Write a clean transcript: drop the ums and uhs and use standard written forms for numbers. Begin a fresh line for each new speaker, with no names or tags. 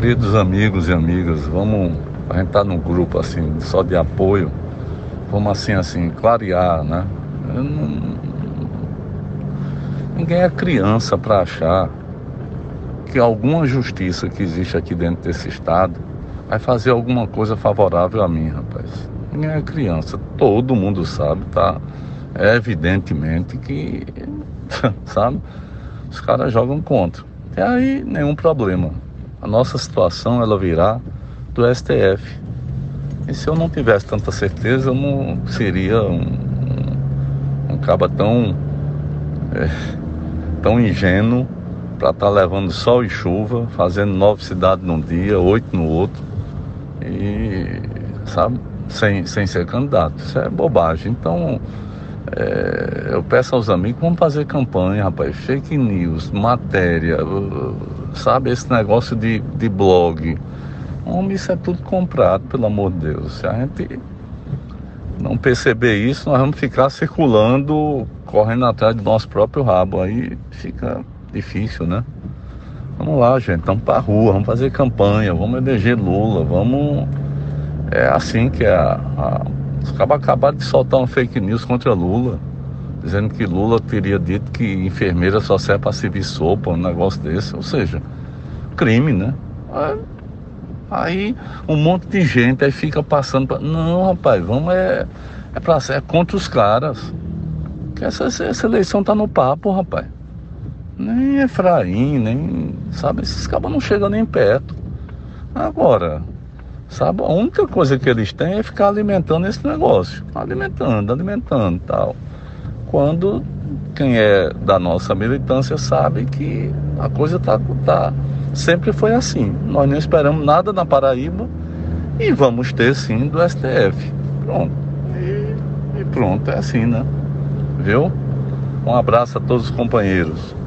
Queridos amigos e amigas, a gente tá num grupo assim, só de apoio, vamos assim, clarear, né? Ninguém é criança para achar que alguma justiça que existe aqui dentro desse estado vai fazer alguma coisa favorável a mim, rapaz. Ninguém é criança, todo mundo sabe, tá? É evidentemente que, sabe, os caras jogam contra. E aí, nenhum problema. A nossa situação, ela virá do STF. E se eu não tivesse tanta certeza, eu não seria um caba tão ingênuo para estar levando sol e chuva, fazendo 9 cidades num dia, 8 no outro, e, sabe, sem ser candidato. Isso é bobagem. Então, eu peço aos amigos, vamos fazer campanha, rapaz, fake news, matéria, sabe, esse negócio de blog. Homem, isso é tudo comprado, pelo amor de Deus. Se a gente não perceber isso, nós vamos ficar circulando, correndo atrás do nosso próprio rabo. Aí fica difícil, né? Vamos lá, gente, vamos pra rua, vamos fazer campanha, vamos eleger Lula, vamos... É assim que os cabas acabaram de soltar um fake news contra Lula, dizendo que Lula teria dito que enfermeira só serve para servir sopa, um negócio desse. Ou seja, crime, né? Aí um monte de gente aí fica passando pra... Não, rapaz, vamos é contra os caras. Que essa eleição tá no papo, rapaz. Nem Efraim, nem... Sabe, esses cabas não chegam nem perto. Agora, sabe, a única coisa que eles têm é ficar alimentando esse negócio. Alimentando e tal. Quando quem é da nossa militância sabe que a coisa sempre foi assim. Nós não esperamos nada na Paraíba e vamos ter sim do STF. Pronto. E pronto, é assim, né? Viu? Um abraço a todos os companheiros.